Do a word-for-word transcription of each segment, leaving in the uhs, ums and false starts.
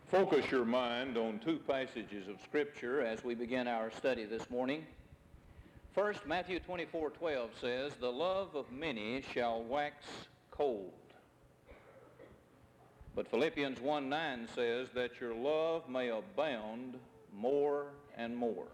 Focus your mind on two passages of Scripture as we begin our study this morning. First, Matthew twenty-four twelve says, "The love of many shall wax cold." But Philippians one nine says that your love may abound more and more.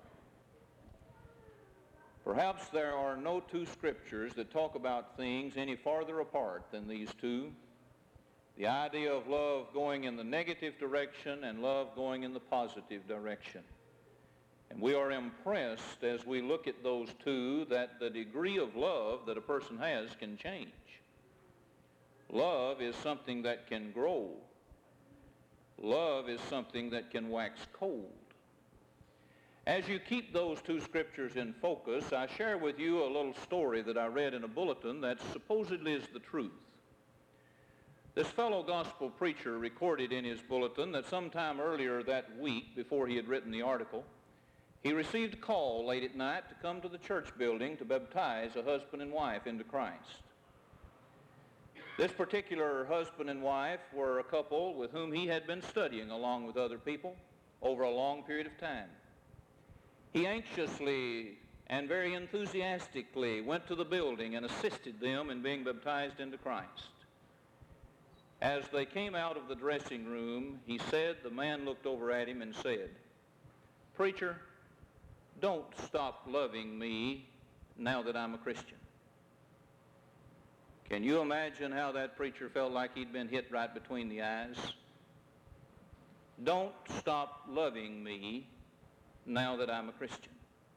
Perhaps there are no two Scriptures that talk about things any farther apart than these two. The idea of love going in the negative direction and love going in the positive direction. And we are impressed as we look at those two that the degree of love that a person has can change. Love is something that can grow. Love is something that can wax cold. As you keep those two Scriptures in focus, I share with you a little story that I read in a bulletin that supposedly is the truth. This fellow gospel preacher recorded in his bulletin that sometime earlier that week, before he had written the article, he received a call late at night to come to the church building to baptize a husband and wife into Christ. This particular husband and wife were a couple with whom he had been studying along with other people over a long period of time. He anxiously and very enthusiastically went to the building and assisted them in being baptized into Christ. As they came out of the dressing room, he said, the man looked over at him and said, "Preacher, don't stop loving me now that I'm a Christian." Can you imagine how that preacher felt like he'd been hit right between the eyes? Don't stop loving me now that I'm a Christian.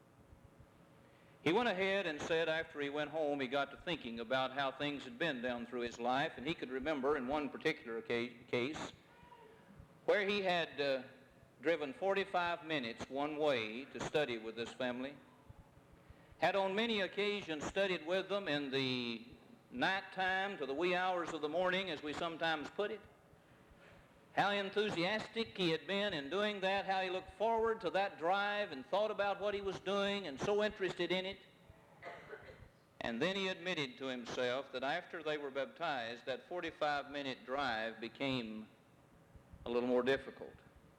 He went ahead and said after he went home, he got to thinking about how things had been down through his life, and he could remember in one particular case where he had uh, driven forty-five minutes one way to study with this family, had on many occasions studied with them in the nighttime to the wee hours of the morning, as we sometimes put it, how enthusiastic he had been in doing that, how he looked forward to that drive and thought about what he was doing and so interested in it. And then he admitted to himself that after they were baptized, that forty-five minute drive became a little more difficult.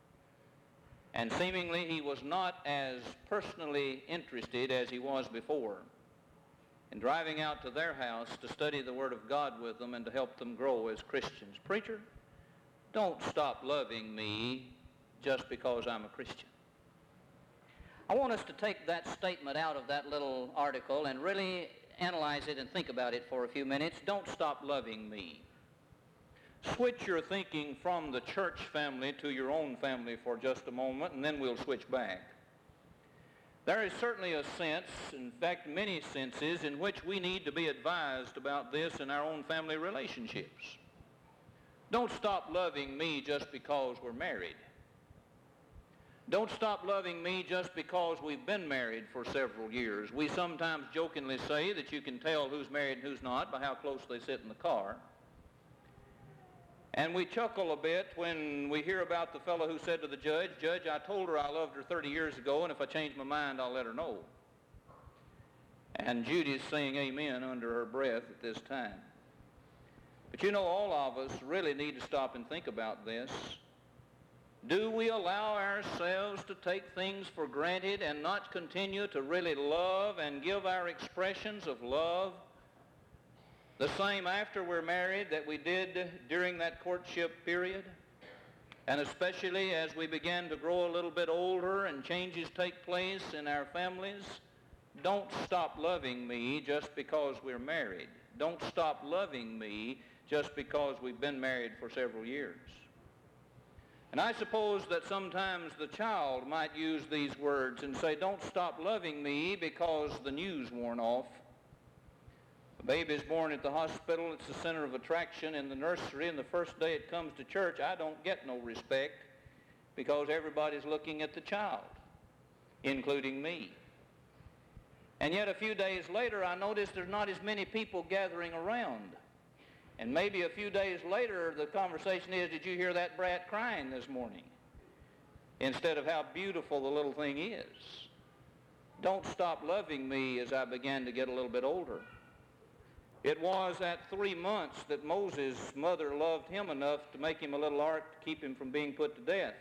And seemingly he was not as personally interested as he was before in driving out to their house to study the Word of God with them and to help them grow as Christians. Preacher, don't stop loving me just because I'm a Christian. I want us to take that statement out of that little article and really analyze it and think about it for a few minutes. Don't stop loving me. Switch your thinking from the church family to your own family for just a moment, and then we'll switch back. There is certainly a sense, in fact many senses, in which we need to be advised about this in our own family relationships. Don't stop loving me just because we're married. Don't stop loving me just because we've been married for several years. We sometimes jokingly say that you can tell who's married and who's not by how close they sit in the car. And we chuckle a bit when we hear about the fellow who said to the judge, "Judge, I told her I loved her thirty years ago, and if I change my mind, I'll let her know." And Judy's saying amen under her breath at this time. But you know, all of us really need to stop and think about this. Do we allow ourselves to take things for granted and not continue to really love and give our expressions of love the same after we're married that we did during that courtship period? And especially as we begin to grow a little bit older and changes take place in our families, don't stop loving me just because we're married. Don't stop loving me just because we've been married for several years. And I suppose that sometimes the child might use these words and say, "Don't stop loving me because the news worn off." A baby is born at the hospital, it's the center of attraction in the nursery, and the first day it comes to church, I don't get no respect because everybody's looking at the child, including me. And yet a few days later, I notice there's not as many people gathering around. And maybe a few days later, the conversation is, "Did you hear that brat crying this morning?" Instead of how beautiful the little thing is. Don't stop loving me as I began to get a little bit older. It was at three months that Moses' mother loved him enough to make him a little ark to keep him from being put to death.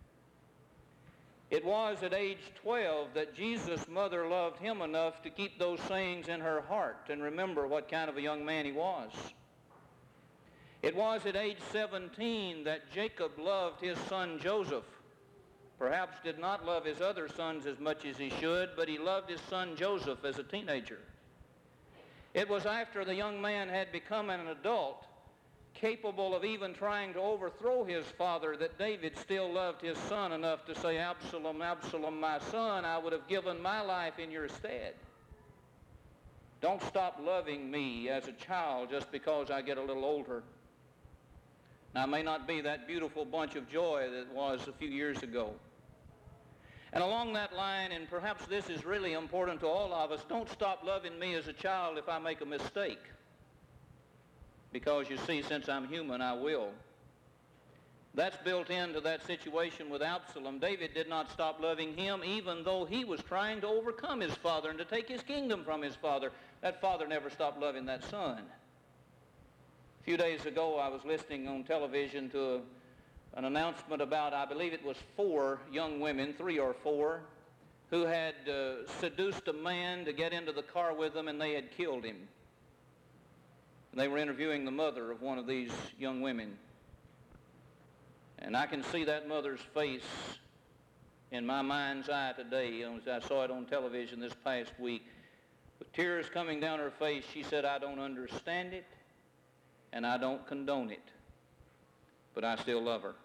It was at age twelve that Jesus' mother loved him enough to keep those sayings in her heart and remember what kind of a young man he was. It was at age seventeen that Jacob loved his son Joseph. Perhaps did not love his other sons as much as he should, but he loved his son Joseph as a teenager. It was after the young man had become an adult, capable of even trying to overthrow his father, that David still loved his son enough to say, Absalom, Absalom, my son, I would have given my life in your stead. Don't stop loving me as a child just because I get a little older. Now, I may not be that beautiful bunch of joy that was a few years ago. And along that line, and perhaps this is really important to all of us, don't stop loving me as a child if I make a mistake. Because you see, since I'm human, I will. That's built into that situation with Absalom. David did not stop loving him even though he was trying to overcome his father and to take his kingdom from his father. That father never stopped loving that son. A few days ago, I was listening on television to a an announcement about, I believe it was four young women, three or four, who had uh, seduced a man to get into the car with them, and they had killed him. And they were interviewing the mother of one of these young women. And I can see that mother's face in my mind's eye today, as I saw it on television this past week. With tears coming down her face, she said, I don't understand it, and I don't condone it, but I still love her.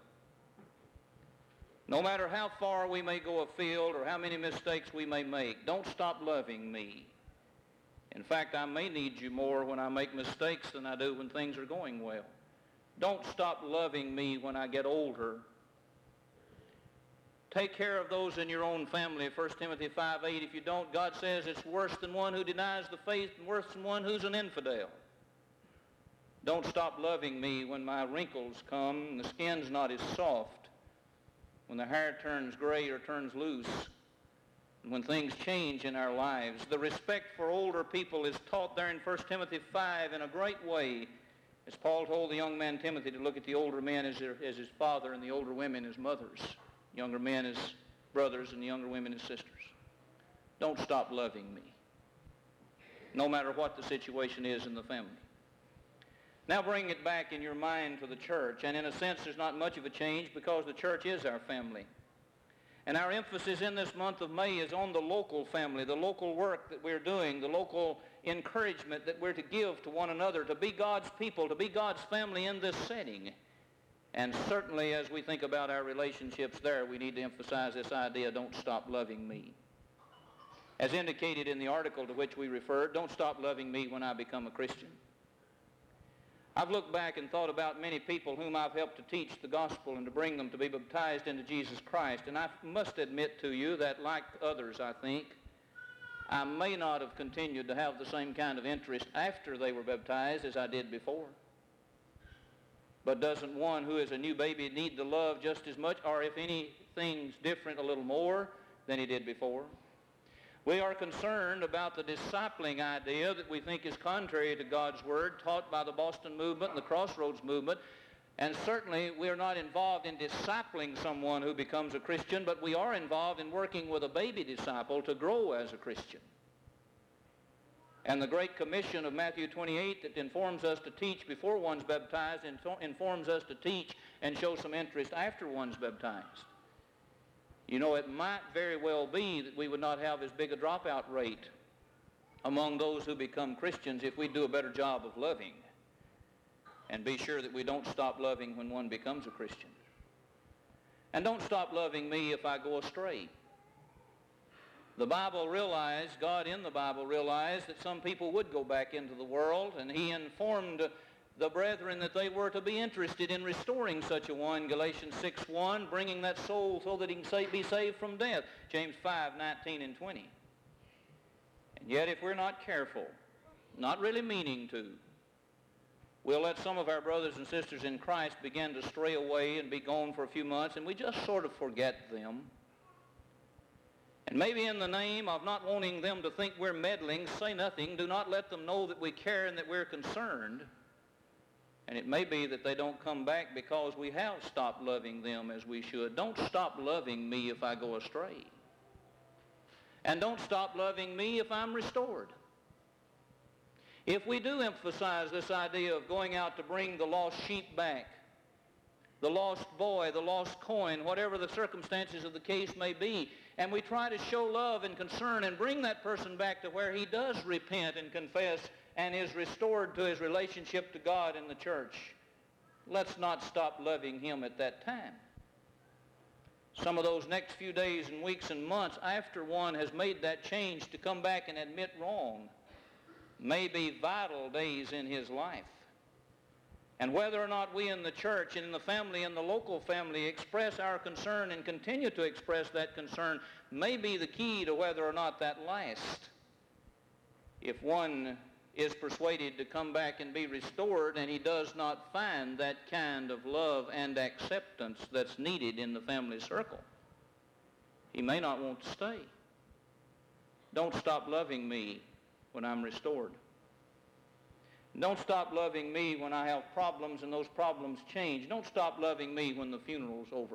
No matter how far we may go afield or how many mistakes we may make, don't stop loving me. In fact, I may need you more when I make mistakes than I do when things are going well. Don't stop loving me when I get older. Take care of those in your own family, First Timothy five eight. If you don't, God says it's worse than one who denies the faith and worse than one who's an infidel. Don't stop loving me when my wrinkles come and the skin's not as soft, when the hair turns gray or turns loose, and when things change in our lives. The respect for older people is taught there in First Timothy five in a great way, as Paul told the young man Timothy to look at the older men as, their, as his father and the older women as mothers, younger men as brothers and the younger women as sisters. Don't stop loving me, no matter what the situation is in the family. Now bring it back in your mind to the church, and in a sense there's not much of a change because the church is our family. And our emphasis in this month of May is on the local family, the local work that we're doing, the local encouragement that we're to give to one another, to be God's people, to be God's family in this setting. And certainly as we think about our relationships there, we need to emphasize this idea, don't stop loving me. As indicated in the article to which we referred, don't stop loving me when I become a Christian. I've looked back and thought about many people whom I've helped to teach the gospel and to bring them to be baptized into Jesus Christ. And I must admit to you that, like others, I think, I may not have continued to have the same kind of interest after they were baptized as I did before. But doesn't one who is a new baby need to love just as much, or if anything's different, a little more than he did before? We are concerned about the discipling idea that we think is contrary to God's Word, taught by the Boston movement and the Crossroads movement. And certainly we are not involved in discipling someone who becomes a Christian, but we are involved in working with a baby disciple to grow as a Christian. And the Great Commission of Matthew twenty-eight that informs us to teach before one's baptized informs us to teach and show some interest after one's baptized. You know, it might very well be that we would not have as big a dropout rate among those who become Christians if we do a better job of loving and be sure that we don't stop loving when one becomes a Christian. And don't stop loving me if I go astray. The Bible realized, God in the Bible realized that some people would go back into the world, and he informed the brethren that they were to be interested in restoring such a one, Galatians six one, bringing that soul so that he can be saved from death, James five nineteen and twenty. And yet if we're not careful, not really meaning to, we'll let some of our brothers and sisters in Christ begin to stray away and be gone for a few months, and we just sort of forget them. And maybe in the name of not wanting them to think we're meddling, say nothing. Do not let them know that we care and that we're concerned. And it may be that they don't come back because we have stopped loving them as we should. Don't stop loving me if I go astray. And don't stop loving me if I'm restored. If we do emphasize this idea of going out to bring the lost sheep back, the lost boy, the lost coin, whatever the circumstances of the case may be, and we try to show love and concern and bring that person back to where he does repent and confess and is restored to his relationship to God and the church, let's not stop loving him at that time. Some of those next few days and weeks and months after one has made that change to come back and admit wrong may be vital days in his life. And whether or not we in the church and in the family and the local family express our concern and continue to express that concern may be the key to whether or not that lasts. If one is persuaded to come back and be restored and he does not find that kind of love and acceptance that's needed in the family circle, he may not want to stay. Don't stop loving me when I'm restored. Don't stop loving me when I have problems and those problems change. Don't stop loving me when the funeral's over.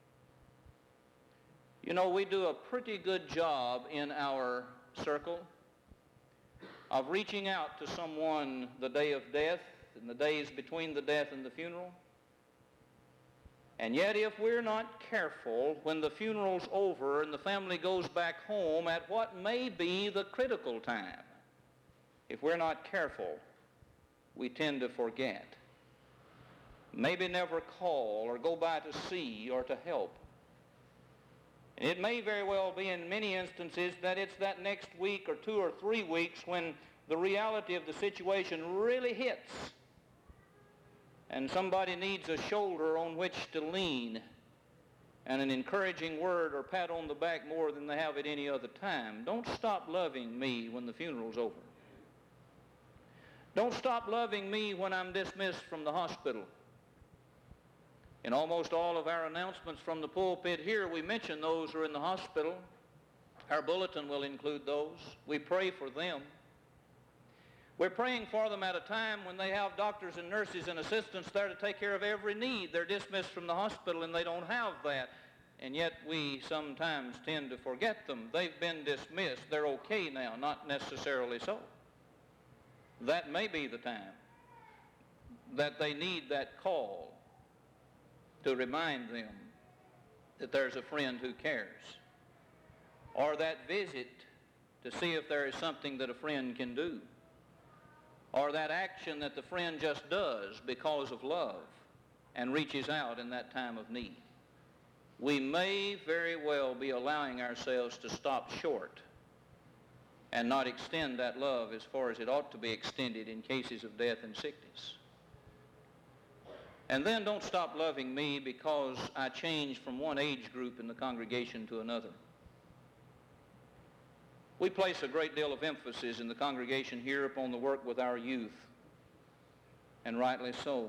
You know, we do a pretty good job in our circle of reaching out to someone the day of death and the days between the death and the funeral. And yet if we're not careful when the funeral's over and the family goes back home at what may be the critical time, if we're not careful, we tend to forget. Maybe never call or go by to see or to help. And it may very well be in many instances that it's that next week or two or three weeks when the reality of the situation really hits and somebody needs a shoulder on which to lean and an encouraging word or pat on the back more than they have at any other time. Don't stop loving me when the funeral's over. Don't stop loving me when I'm dismissed from the hospital. In almost all of our announcements from the pulpit here, we mention those who are in the hospital. Our bulletin will include those. We pray for them. We're praying for them at a time when they have doctors and nurses and assistants there to take care of every need. They're dismissed from the hospital and they don't have that. And yet we sometimes tend to forget them. They've been dismissed. They're okay now, not necessarily so. That may be the time that they need that call to remind them that there's a friend who cares, or that visit to see if there is something that a friend can do, or that action that the friend just does because of love and reaches out in that time of need. We may very well be allowing ourselves to stop short and not extend that love as far as it ought to be extended in cases of death and sickness. And then don't stop loving me because I changed from one age group in the congregation to another. We place a great deal of emphasis in the congregation here upon the work with our youth, and rightly so.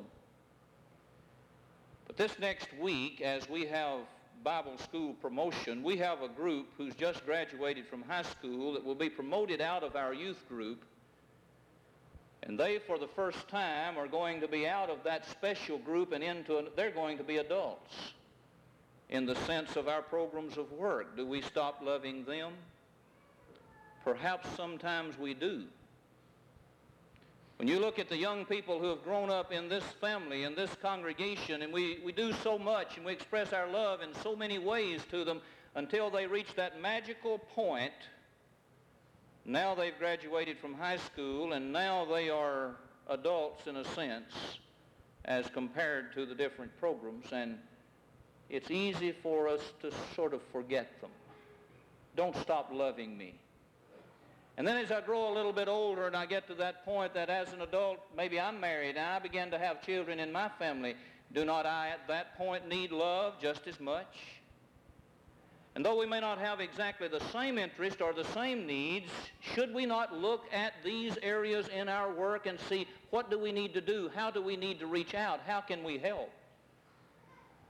But this next week, as we have Bible school promotion, we have a group who's just graduated from high school that will be promoted out of our youth group, and they for the first time are going to be out of that special group and into an, they're going to be adults in the sense of our programs of work. Do we stop loving them? Perhaps sometimes we do. When you look at the young people who have grown up in this family, in this congregation, and we, we do so much and we express our love in so many ways to them until they reach that magical point, now they've graduated from high school and now they are adults in a sense as compared to the different programs, and it's easy for us to sort of forget them. Don't stop loving me. And then as I grow a little bit older and I get to that point that as an adult, maybe I'm married and I begin to have children in my family, do not I at that point need love just as much? And though we may not have exactly the same interest or the same needs, should we not look at these areas in our work and see what do we need to do? How do we need to reach out? How can we help?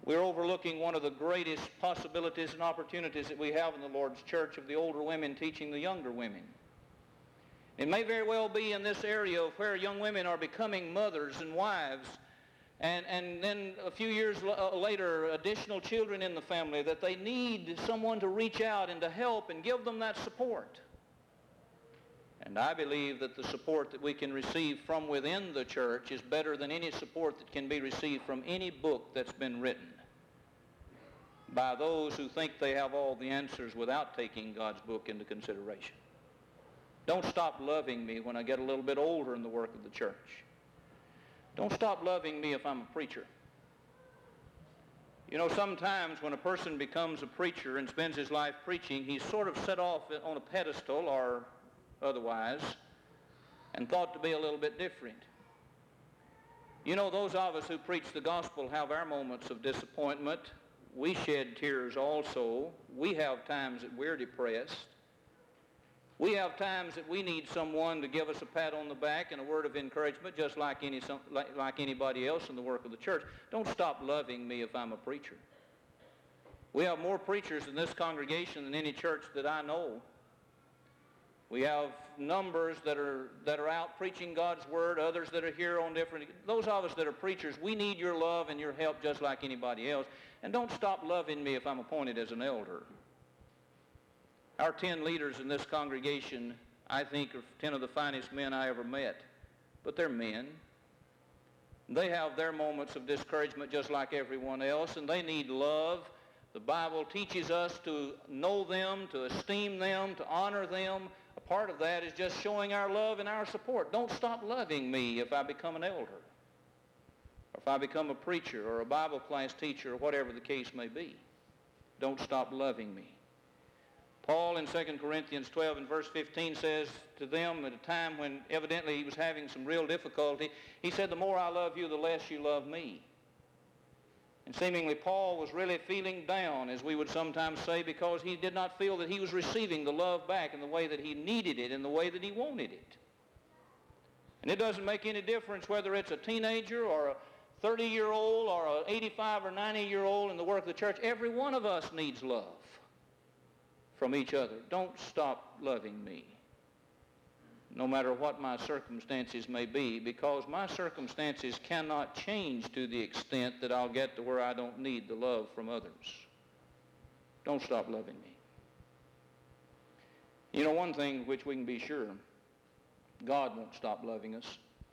We're overlooking one of the greatest possibilities and opportunities that we have in the Lord's church of the older women teaching the younger women. It may very well be in this area of where young women are becoming mothers and wives, and, and then a few years l- later, additional children in the family, that they need someone to reach out and to help and give them that support. And I believe that the support that we can receive from within the church is better than any support that can be received from any book that's been written by those who think they have all the answers without taking God's book into consideration. Don't stop loving me when I get a little bit older in the work of the church. Don't stop loving me if I'm a preacher. You know, sometimes when a person becomes a preacher and spends his life preaching, he's sort of set off on a pedestal or otherwise and thought to be a little bit different. You know, those of us who preach the gospel have our moments of disappointment. We shed tears also. We have times that we're depressed. We have times that we need someone to give us a pat on the back and a word of encouragement, just like any some, like, like anybody else in the work of the church. Don't stop loving me if I'm a preacher. We have more preachers in this congregation than any church that I know. We have numbers that are that are out preaching God's word, others that are here on different... Those of us that are preachers, we need your love and your help just like anybody else. And don't stop loving me if I'm appointed as an elder. Our ten leaders in this congregation, I think, are ten of the finest men I ever met. But they're men. They have their moments of discouragement just like everyone else, and they need love. The Bible teaches us to know them, to esteem them, to honor them. A part of that is just showing our love and our support. Don't stop loving me if I become an elder, or if I become a preacher or a Bible class teacher, or whatever the case may be. Don't stop loving me. Paul in Second Corinthians twelve and verse fifteen says to them at a time when evidently he was having some real difficulty, he said, the more I love you, the less you love me. And seemingly Paul was really feeling down, as we would sometimes say, because he did not feel that he was receiving the love back in the way that he needed it, in the way that he wanted it. And it doesn't make any difference whether it's a teenager or a thirty-year-old or an eighty-five or ninety-year-old in the work of the church. Every one of us needs love from each other. Don't stop loving me, no matter what my circumstances may be, because my circumstances cannot change to the extent that I'll get to where I don't need the love from others. Don't stop loving me. You know, one thing which we can be sure, God won't stop loving us.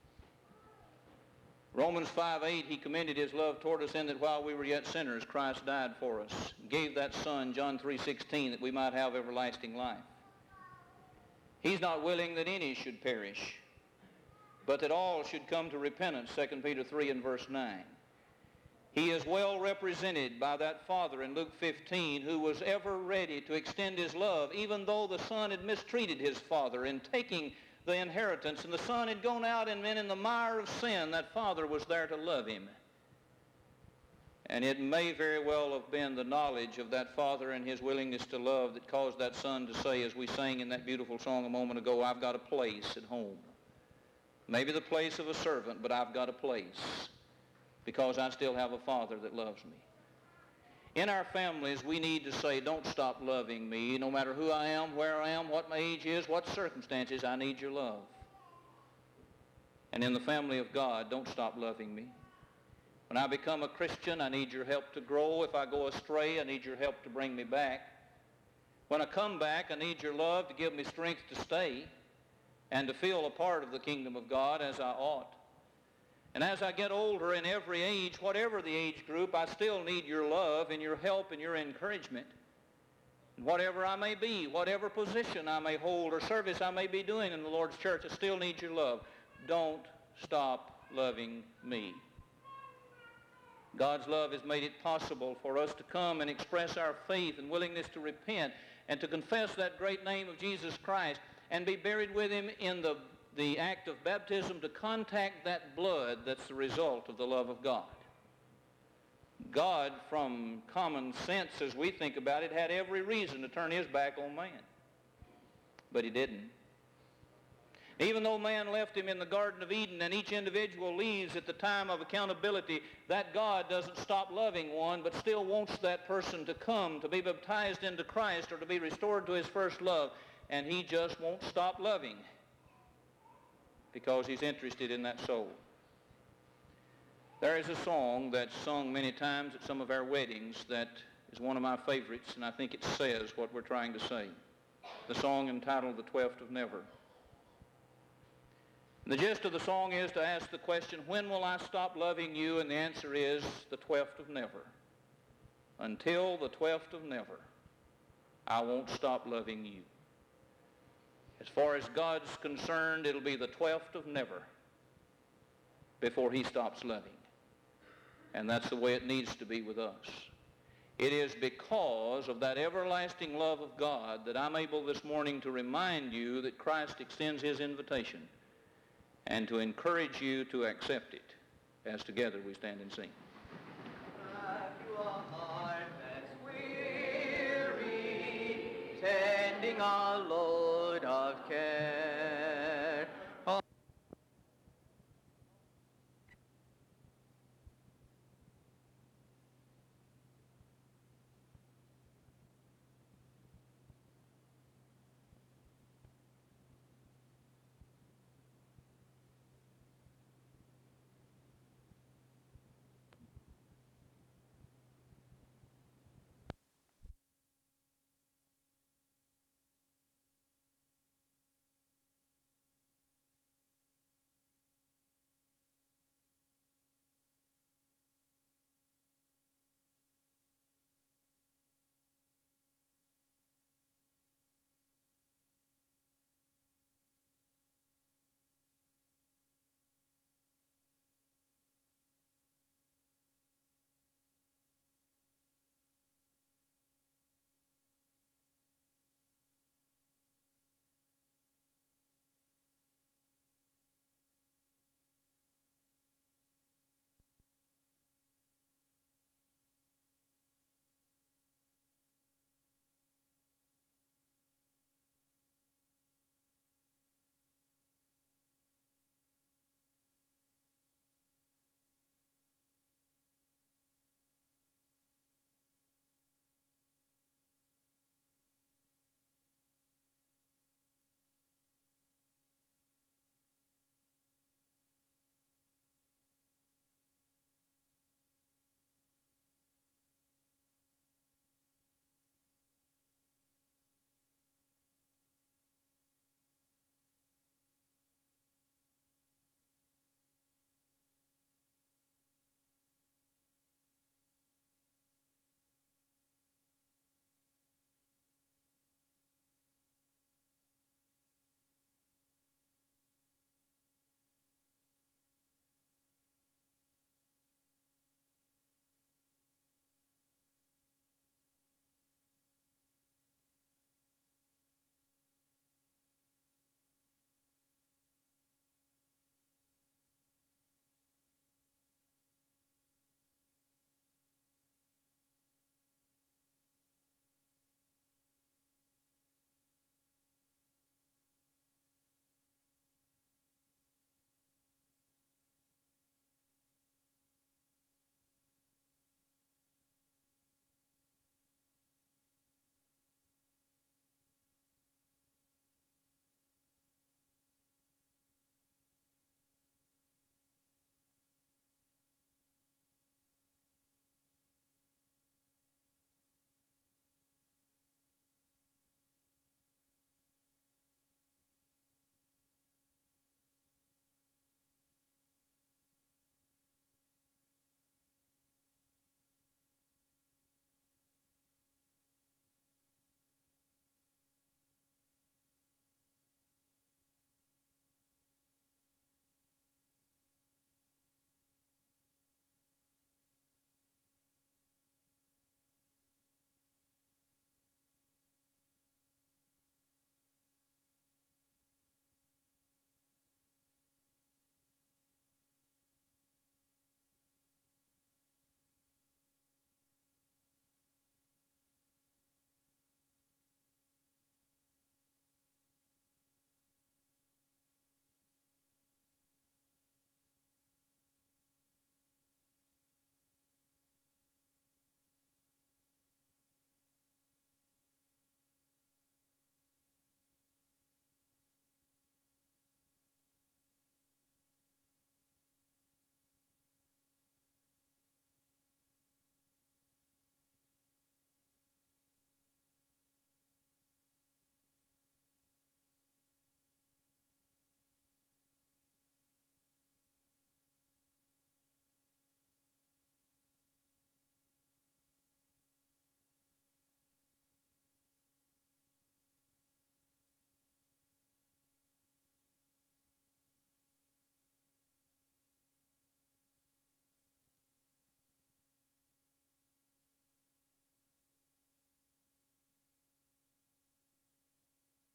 Romans five eight, he commended his love toward us in that while we were yet sinners, Christ died for us. Gave that Son, John three sixteen, that we might have everlasting life. He's not willing that any should perish, but that all should come to repentance, Second Peter three and verse nine. He is well represented by that Father in Luke fifteen, who was ever ready to extend his love, even though the Son had mistreated his Father in taking the inheritance, and the Son had gone out and been in the mire of sin. That Father was there to love him. And it may very well have been the knowledge of that Father and his willingness to love that caused that Son to say, as we sang in that beautiful song a moment ago, I've got a place at home. Maybe the place of a servant, but I've got a place because I still have a Father that loves me. In our families, we need to say, don't stop loving me. No matter who I am, where I am, what my age is, what circumstances, I need your love. And in the family of God, don't stop loving me. When I become a Christian, I need your help to grow. If I go astray, I need your help to bring me back. When I come back, I need your love to give me strength to stay and to feel a part of the kingdom of God as I ought. And as I get older in every age, whatever the age group, I still need your love and your help and your encouragement. And whatever I may be, whatever position I may hold or service I may be doing in the Lord's church, I still need your love. Don't stop loving me. God's love has made it possible for us to come and express our faith and willingness to repent and to confess that great name of Jesus Christ and be buried with him in the the act of baptism, to contact that blood that's the result of the love of God. God, from common sense as we think about it, had every reason to turn his back on man. But he didn't. Even though man left him in the Garden of Eden and each individual leaves at the time of accountability, that God doesn't stop loving one, but still wants that person to come, to be baptized into Christ or to be restored to his first love. And he just won't stop loving because he's interested in that soul. There is a song that's sung many times at some of our weddings that is one of my favorites, and I think it says what we're trying to say. The song entitled The Twelfth of Never. The gist of the song is to ask the question, when will I stop loving you? And the answer is the twelfth of never. Until the twelfth of never, I won't stop loving you. As far as God's concerned, it'll be the twelfth of never before he stops loving. And that's the way it needs to be with us. It is because of that everlasting love of God that I'm able this morning to remind you that Christ extends his invitation and to encourage you to accept it as together we stand and sing. Have you a heart that's weary, tending a load of care?